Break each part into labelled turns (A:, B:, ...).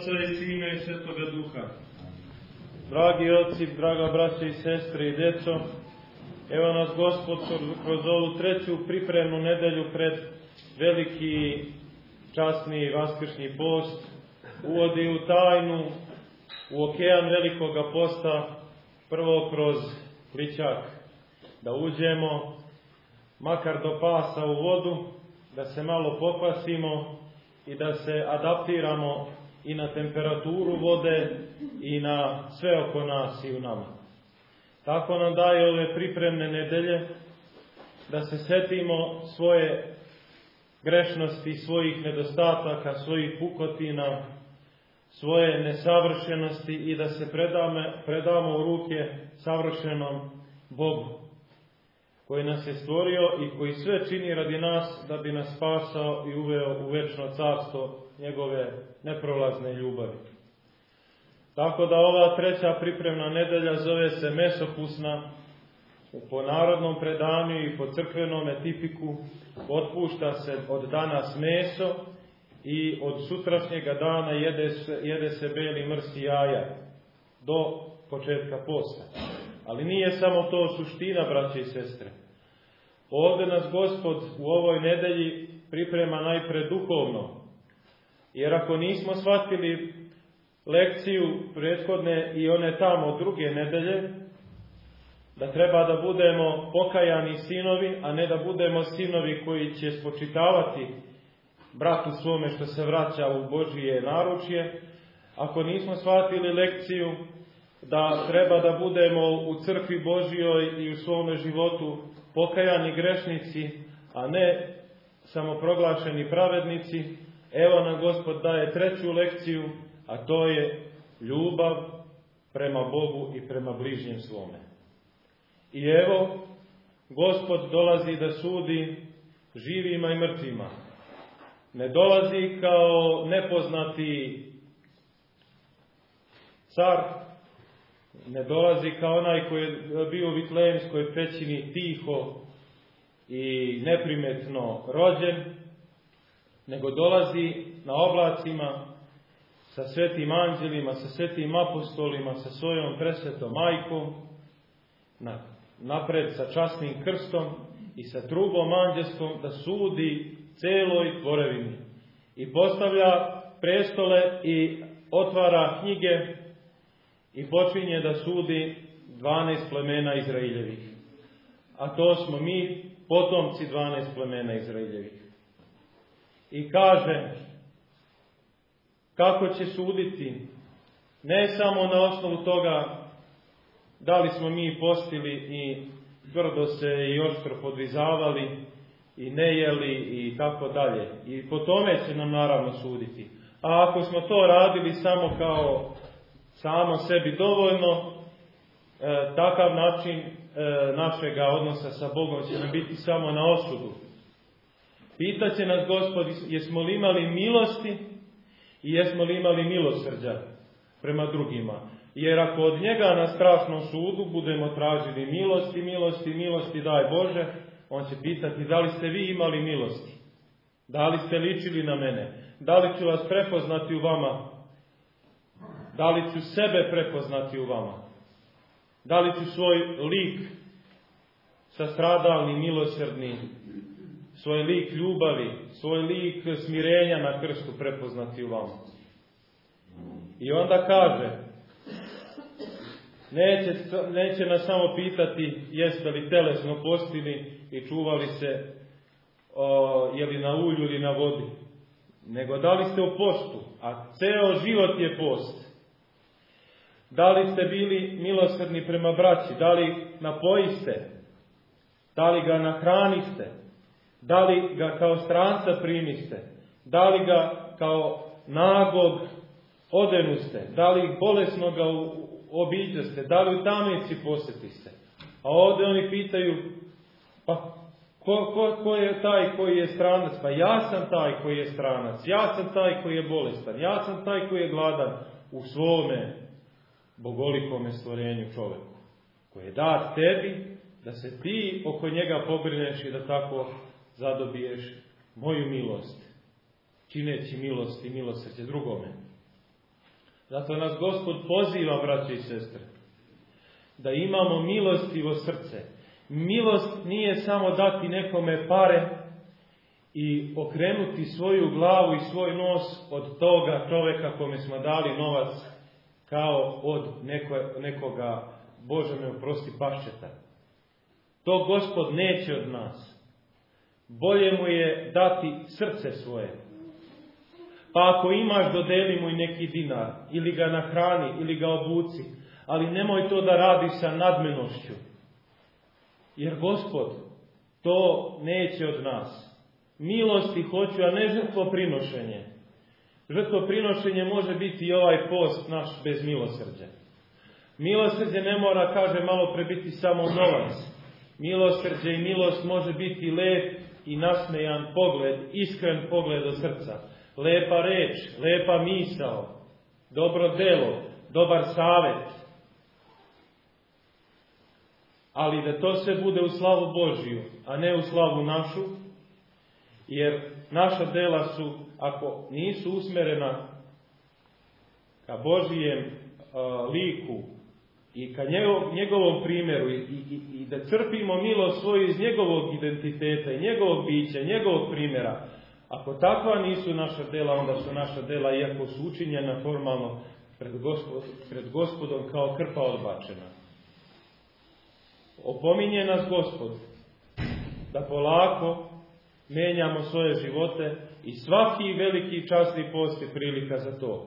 A: Oca i Sina i Svetoga Duha. Dragi oci, draga braća i sestre i djeco, evo nas Gospod kroz ovu treću pripremnu nedelju pred veliki časni vaskršnji post uvodi u tajnu, u okean velikoga posta, prvo kroz plićak, da uđemo makar do pasa u vodu, da se malo pokvasimo i da se adaptiramo i na temperaturu vode i na sve oko nas i u nama. Tako nam daje ove pripremne nedelje da se setimo svoje grešnosti, svojih nedostataka, svojih pukotina, svoje nesavršenosti i da se predamo u ruke savršenom Bogu, koji nas je stvorio i koji sve čini radi nas da bi nas spasao i uveo u večno carstvo njegove neprolazne ljubavi. Tako da ova treća pripremna nedelja zove se Mesopusna, po narodnom predanju i po crkvenom tipiku otpušta se od danas meso i od sutrašnjega dana jede se beli mrski jaja do početka posta. Ali nije samo to suština, braće i sestre. Ovdje nas Gospod u ovoj nedelji priprema najpre duhovno, jer ako nismo shvatili lekciju prethodne i one tamo druge nedelje, da treba da budemo pokajani sinovi, a ne da budemo sinovi koji će spočitavati bratu svome što se vraća u Božije naručje, ako nismo shvatili lekciju da treba da budemo u crkvi Božijoj i u svome životu pokajani grešnici, a ne samoproglašeni pravednici, evo nam Gospod daje treću lekciju, a to je ljubav prema Bogu i prema bližnjem svome. I evo, Gospod dolazi da sudi živima i mrtvima. Ne dolazi kao nepoznati car, ne dolazi kao onaj koji je bio u Vitlejemskoj pećini tiho i neprimetno rođen, nego dolazi na oblacima sa svetim anđelima, sa svetim apostolima, sa svojom presvetom majkom, napred sa časnim krstom i sa trubom anđelskom da sudi celoj tvorevini i postavlja prestole i otvara knjige i počinje da sudi 12 plemena Izraeljevih. A to smo mi, potomci 12 plemena Izraeljevih. I kaže kako će suditi, ne samo na osnovu toga da li smo mi postili i tvrdo se i oštro podvizavali i ne jeli i tako dalje. I po tome će nam naravno suditi. A ako smo to radili samo kao samo sebi dovoljno, takav način našega odnosa sa Bogom će nam biti samo na osudu. Pitaće nas Gospod, jesmo li imali milosti i jesmo li imali milosrđa prema drugima. Jer ako od njega na strašnom sudu budemo tražili milosti, daj Bože, on će pitati da li ste vi imali milosti, da li ste ličili na mene, da li ću vas prepoznati u vama, da li ću sebe prepoznati u vama, da li ću svoj lik sastradalni, milosrdni, svoj lik ljubavi, svoj lik smirenja na krstu prepoznati u vama. I onda kaže, neće nas samo pitati jeste li telesno postili i čuvali se je li na ulju ili na vodi, nego da li ste u postu, a ceo život je post. Da li ste bili milosrdni prema braći, da li napojiste, da li ga nahraniste, da li ga kao stranca primiste, da li ga kao nagog odenuste, da li bolesnog ga obiđaste, da li u tamnici posjetiste. A ovdje oni pitaju, pa ko je taj koji je stranac? Pa ja sam taj koji je stranac, ja sam taj koji je bolestan, ja sam taj koji je gladan u svome bogolikome stvorenju čoveku, koji je dat tebi da se ti oko njega pobrineš i da tako zadobiješ moju milost, čineći milost i milosrđe drugome. Zato nas Gospod poziva, braće i sestre, da imamo milostivo srce. Milost nije samo dati nekome pare i okrenuti svoju glavu i svoj nos od toga čoveka kome smo dali novac kao od nekoga, Bože me oprosti, paščeta. To Gospod neće od nas. Bolje mu je dati srce svoje. Pa ako imaš, dodeli mu i neki dinar, ili ga nahrani, ili ga obuci, ali nemoj to da radi sa nadmenošću. Jer Gospod to neće od nas. Milosti hoću, a ne žrtvoprinošenje. Žrtvoprinošenje može biti i ovaj post naš bez milosrđa. Milosrđe ne mora, kaže malo pre, biti samo novac. Milosrđe i milost može biti lep i nasmejan pogled, iskren pogled od srca. Lepa reč, lepa misao, dobro delo, dobar savjet. Ali da to sve bude u slavu Božiju, a ne u slavu našu, jer naša dela su, ako nisu usmerena ka Božijem liku i ka njegovom primjeru i da crpimo milost svoju iz njegovog identiteta i njegovog bića, njegovog primjera, ako takva nisu naša dela, onda su naša dela, iako su učinjena formalno, pred Gospodom kao krpa odbačena. Opominje nas Gospod da polako menjamo svoje živote i svaki veliki časni post je prilika za to.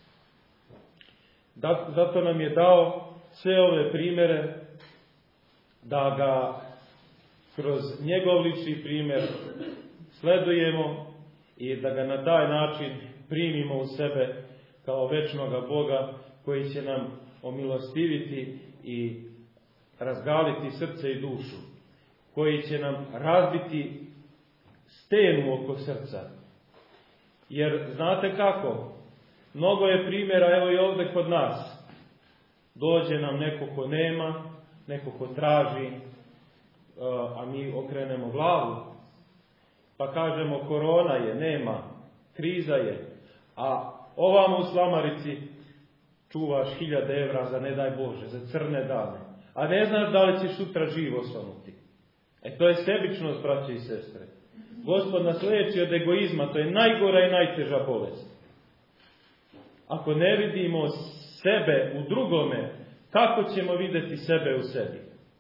A: Zato nam je dao sve ove primjere da ga kroz njegov lični primjer sledujemo i da ga na taj način primimo u sebe kao večnoga Boga koji će nam omilostiviti i razgaliti srce i dušu, koji će nam razbiti stenu oko srca. Jer znate kako? Mnogo je primjera, evo i ovdje kod nas. Dođe nam neko ko nema, neko ko traži, a mi okrenemo glavu. Pa kažemo korona je, nema, kriza je, a ovamo u slamarici čuvaš 1000 evra za, ne daj Bože, za crne dane. A ne znaš da li ćeš sutra živo osvanuti. To je sebičnost, braće i sestre. Gospod nas leči od egoizma, to je najgora i najteža bolest. Ako ne vidimo sebe u drugome, kako ćemo vidjeti sebe u sebi?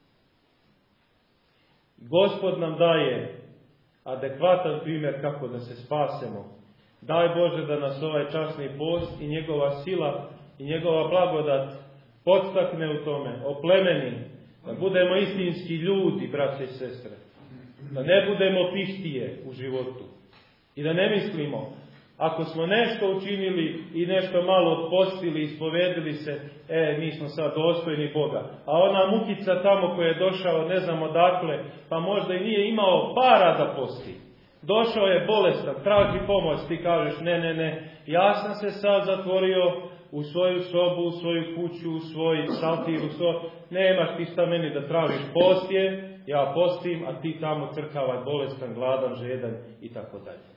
A: Gospod nam daje adekvatan primjer kako da se spasemo. Daj Bože da nas ovaj časni post i njegova sila i njegova blagodat podstakne u tome, oplemeni, da budemo istinski ljudi, braće i sestre. Da ne budemo pištije u životu. I da ne mislimo, ako smo nešto učinili i nešto malo odpostili, ispovedili se, mi smo sad dostojni Boga. A ona mukica tamo koja je došao, ne znam odakle, pa možda i nije imao para da posti. Došao je bolestan, traži pomoć, ti kažeš ne, ja sam se sad zatvorio u svoju sobu, u svoju kuću, u svoj saltir, nemaš ti šta meni da tražiš, post je, ja postim, a ti tamo crkavaj bolestan, gladan, žedan i tako dalje.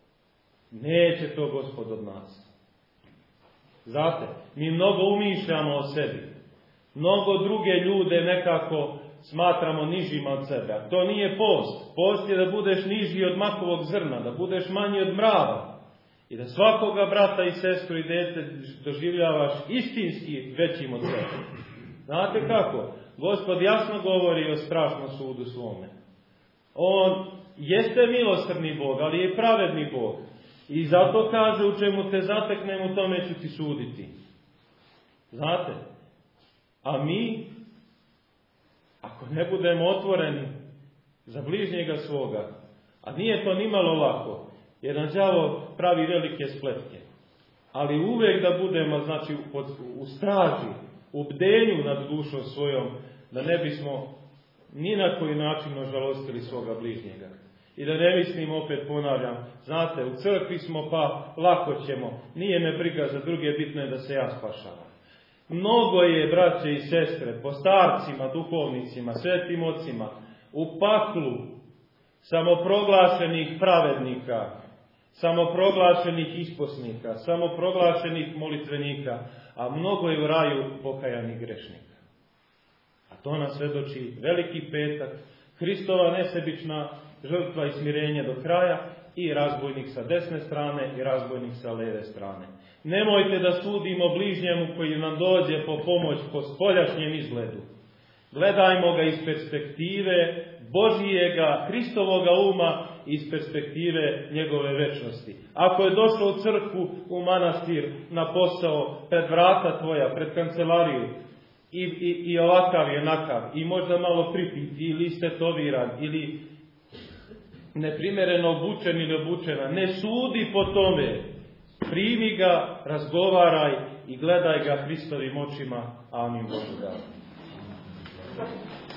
A: Neće to Gospod od nas. Znate, mi mnogo umišljamo o sebi. Mnogo druge ljude nekako smatramo nižima od sebe. A to nije post. Post je da budeš niži od makovog zrna, da budeš manji od mrava. I da svakoga brata i sestru i dete doživljavaš istinski većim od sebe. Znate kako? Gospod jasno govori o strašnom sudu svome. On jeste milosrdni Bog, ali je pravedni Bog. I zato kaže, u čemu te zateknem, u tome ću ti suditi. Znate? A mi, ako ne budemo otvoreni za bližnjega svoga, a nije to nimalo lako, jer nam đavo pravi velike spletke. Ali uvijek da budemo, znači, u straži, u bdenju nad dušom svojom, da ne bismo ni na koji način ožalostili svoga bližnjega. I da ne mislim, opet ponavljam, znate, u crkvi smo pa lako ćemo, nije me briga za druge, bitno je da se ja spašavam. Mnogo je, braće i sestre, po starcima, duhovnicima, svetim ocima, u paklu samoproglašenih pravednika, samoproglašenih isposnika, samoproglašenih molitvenika, a mnogo je u raju pokajanih grešnika. A to nam svedoči Veliki petak, Hristova nesebična žrtva i smirenje do kraja i razbojnik sa desne strane i razbojnik sa leve strane. Nemojte da sudimo bližnjemu koji nam dođe po pomoć po spoljašnjem izgledu. Gledajmo ga iz perspektive Božijega, Hristovoga uma, iz perspektive njegove večnosti. Ako je došao u crkvu, u manastir, na posao, pred vrata tvoja, pred kancelariju, i ovakav je nakav, i možda malo pripit, ili istetoviran, ili neprimereno obučen ili obučena, ne sudi po tome. Primi ga, razgovaraj i gledaj ga Hristovim očima. Amin. Bogu da.